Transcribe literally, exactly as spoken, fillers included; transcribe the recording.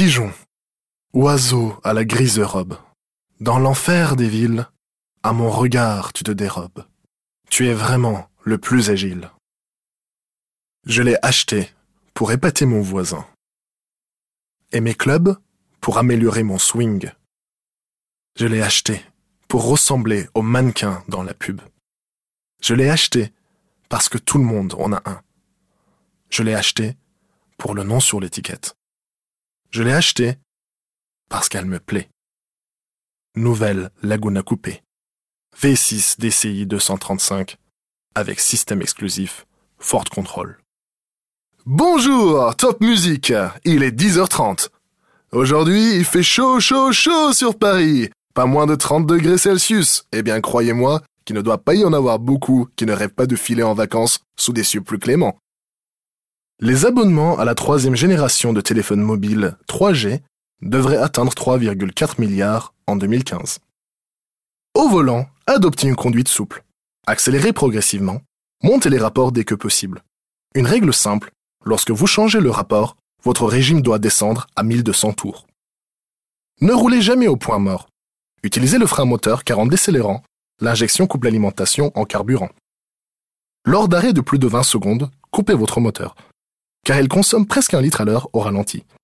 Pigeon, oiseau à la grise robe, dans l'enfer des villes, à mon regard tu te dérobes. Tu es vraiment le plus agile. Je l'ai acheté pour épater mon voisin. Et mes clubs pour améliorer mon swing. Je l'ai acheté pour ressembler au mannequin dans la pub. Je l'ai acheté parce que tout le monde en a un. Je l'ai acheté pour le nom sur l'étiquette. Je l'ai acheté parce qu'elle me plaît. Nouvelle Laguna Coupé. V six D C I deux cent trente-cinq avec système exclusif Ford Control. Bonjour, Top Musique, il est dix heures trente. Aujourd'hui, il fait chaud, chaud, chaud sur Paris. Pas moins de trente degrés Celsius. Eh bien, croyez-moi qu'il ne doit pas y en avoir beaucoup qui ne rêvent pas de filer en vacances sous des cieux plus cléments. Les abonnements à la troisième génération de téléphones mobiles trois G devraient atteindre trois virgule quatre milliards en deux mille quinze. Au volant, adoptez une conduite souple. Accélérez progressivement. Montez les rapports dès que possible. Une règle simple, lorsque vous changez le rapport, votre régime doit descendre à mille deux cents tours. Ne roulez jamais au point mort. Utilisez le frein moteur car en décélérant, l'injection coupe l'alimentation en carburant. Lors d'arrêts de plus de vingt secondes, coupez votre moteur, car il consomme presque un litre à l'heure au ralenti.